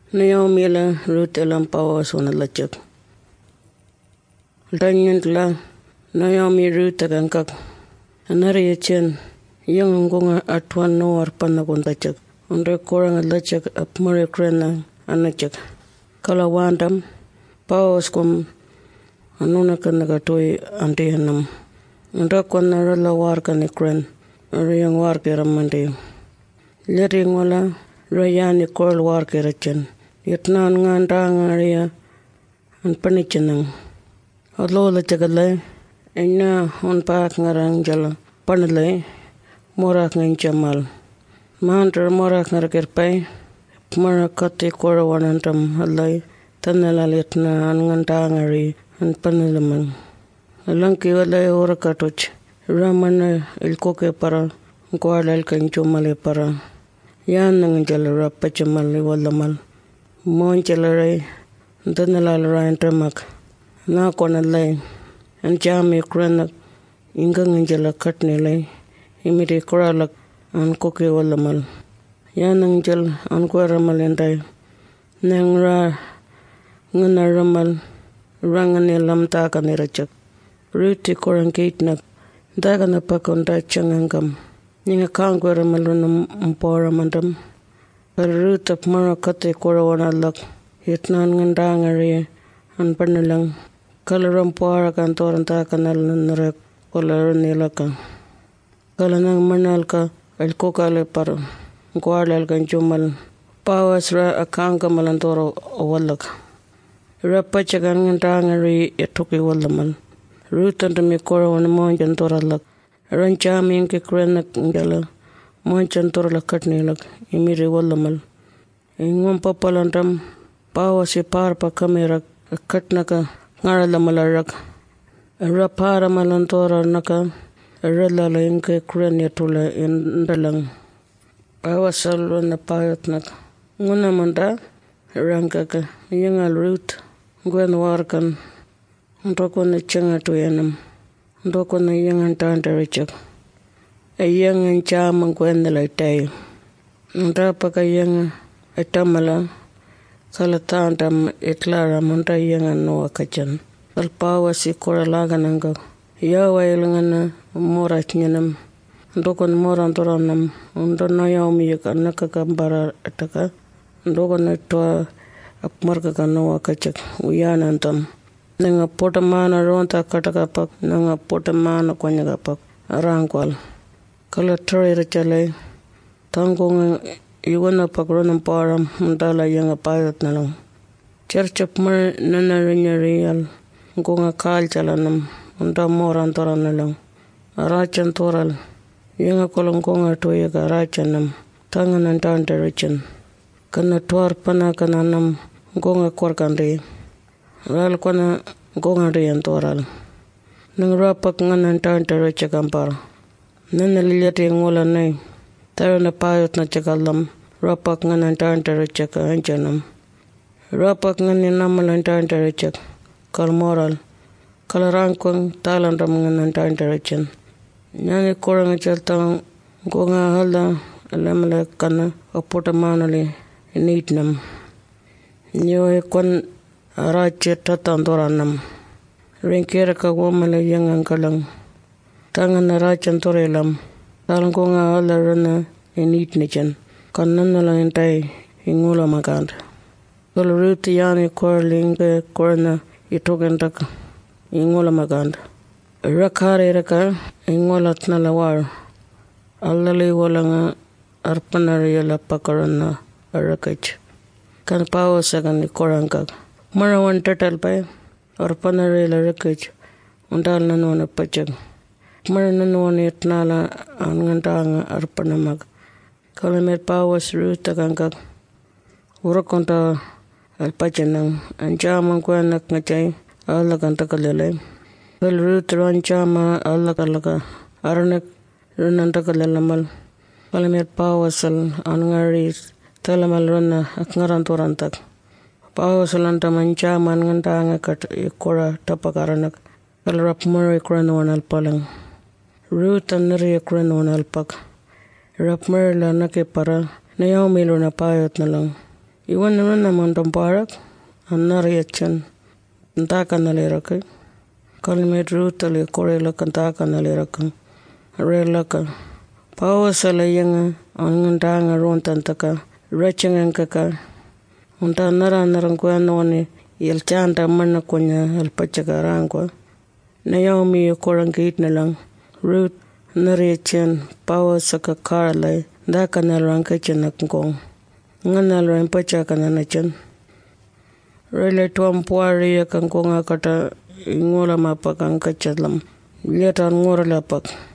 Naomi la Ruth elam Boaz on lachak. Danyan la Naomi Ruth agankak. Anari chen young gonga atwan no or panagon lachak. Under korang lachak up Murray Krena anachak. Kalawandam Boaz kom anuna kanagatoi antihanam. Under konarala warka ni kren. Ariyang warka ramandi. Letting wala Rayani koral warka rachan. Yatnan nganda ngaria an panichanang. Alola jagalay, ina on pak ngarang jala panalay, morak ng jamal. Mahandra morak ngaragirpay, marakati korawanantam halay, tanalalit na an nganda ngari an panalaman. Alangki walay orakatoch, ramana ilkoke para, guardal kan jumale para. Yan ng jala rapachamali walamal. Monjalaray, danalalaray dramak, na konalay, and jami kranak, ingang jala katnilay, imidi koralak, and koki walamal. Yan ang jal, an kwaramal nang ra, nganaramal, ranganilam takanirachak, ruti korang kitnak, daganapakon dachangangam, ninga kangwaramalunam mparamandam. Ruth of Marakate Korawanalak, Yetnan Ngandangari, and Bernalang, Kalaram Parakan Toranta Canal Narek, Kolar Nilaka, Kalanang Manalka, El Kokale Paro, Guardalkan Jumal, Powers Ra Akanka Malantoro Wallak, Rapachagan Ngandangari, Yatuki Wallaman, Ruth and Mikora and Monjan Toralak, Rancha Minki Krenak Ngala. Monchan torla katnilak imiri wallamal ingom papalantam pawasi parpa kamera katnaka ngaralamalak rapara malantora naka ralala inke krenetula indalang pawasal na payatnak nguna manda rankaka yangal root gwen warkan ndoko na changa tuyanam ndoko na yangan tantarichak a young and charm and gwendala tay. Ndapaka young a tamala, Salatantam etlara monta young and no kachan. Alpawa si koralagananga. Yawailangan moratnyanam. Ndokon morantoranam. Naomi kanakakambara ataka. Ndokon etwa apmarka no kachak. Uyanantam. Nanga potamana ronta katakapak. Nanga potamana kwanyagapak. Arankwal. Kala tray rachalay, tangong iwana pagronam param, mundala yang a pilot na lang. Church of Mar nanarinyarial, gonga kalchalanam, unda moran toran na lang. Arachan toral, yang a kolongonga toyaga rachanam, tangan and tandarichan. Kana tuar panakananam, gonga korkandi. Ral kwana gonga rian toral. Nang rapak ngan and tandarachagampar. Nanalilati ngola nay, tayo na payot na chakalam, rapak nga nantantara chaka anjanam. Rapak nga ninamalan tantara chak, kalmoral, kalarangkwang talandam nga nantantara chan. Nani korang chaltang gonga hala, alamala kana, apotamanali, initnam. Nyoy kwan arache tatandoranam. Rinkera kagwamala yangang kalang. Tangan na rachan torelam, talang ko nga alarana init ni chan, kanan na lang intay ingula magand. Kalaruti yani korling ke korna itogentak ingula magand. Rakare raka ingulat na lawar, alali wala nga arpanariya la pakarana arakach. Kan pawasagan ni korangkag. Marawan tatal pa, arpanariya la rakach, undal na nuna pachag. Marananuan itnala ang ngantanga arpanamag. Kalamer pawas rutagangkag. Urakonta alpachanang anjamang kwanak ngachay alaganta kalalay. Kalrutran chama alagalaga aranak runanta kalalamal. Kalamer pawasal angaris talamal runa akngaranturantag. Pawasalanta manchaman ngantanga kat ikora tapakaranak. Kalrap Murray Kranawan alpalang. Ruth and Nariya Kranawan alpak. Rap Merla nake para Naomi lo na payot na lang. Iwan na mandam barak anar yachan ndaka naliraka kalmet rutali korela kantaka naliraka relaka pawasala yanga angandanga rontantaka rachangankaka unta nara noni yelchanda mana kunya alpachakarangwa Naomi korangit nalang Ruth narichan pawasaka karalay ndaka nalranka chanakngong nganalran pachakananachan Rele tuampuari yakangkonga kata ngola mapakan kachalam. Liatan ngora lapak.